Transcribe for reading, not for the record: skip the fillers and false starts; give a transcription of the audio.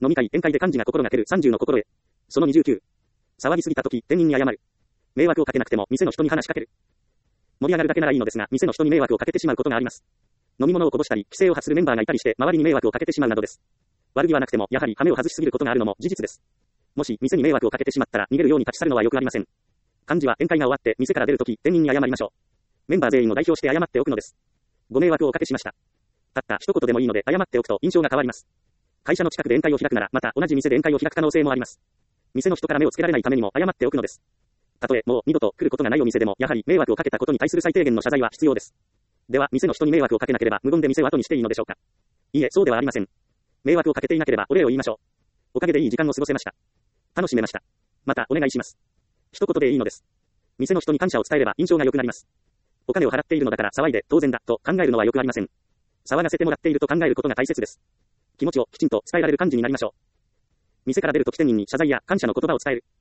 飲み会、宴会で幹事が心がける30の心得。その29。騒ぎすぎたとき、店員に謝る。迷惑をかけなくても、店の人に話しかける。盛り上がるだけならいいのですが、店の人に迷惑をかけてしまうことがあります。飲み物をこぼしたり、規制を発するメンバーがいたりして、周りに迷惑をかけてしまうなどです。悪気はなくても、やはり、羽目を外しすぎることがあるのも事実です。もし、店に迷惑をかけてしまったら、逃げるように立ち去るのはよくありません。幹事は宴会が終わって、店から出るとき、店員に謝りましょう。メンバー全員を代表して謝っておくのです。ご迷惑をおかけしました。たった一言でもいいので、謝っておくと印象が変わります。会社の近くで宴会を開くなら、また同じ店で宴会を開く可能性もあります。店の人から目をつけられないためにも謝っておくのです。たとえ、もう二度と来ることがないお店でも、やはり迷惑をかけたことに対する最低限の謝罪は必要です。では、店の人に迷惑をかけなければ、無言で店を後にしていいのでしょうか。いいえ、そうではありません。迷惑をかけていなければ、お礼を言いましょう。おかげでいい時間を過ごせました。楽しめました。また、お願いします。一言でいいのです。店の人に感謝を伝えれば印象が良くなります。お金を払っているのだから騒いで当然だと考えるのはよくありません。騒がせてもらっていると考えることが大切です。気持ちをきちんと伝えられる幹事になりましょう。店から出るとき店員に謝罪や感謝の言葉を伝える。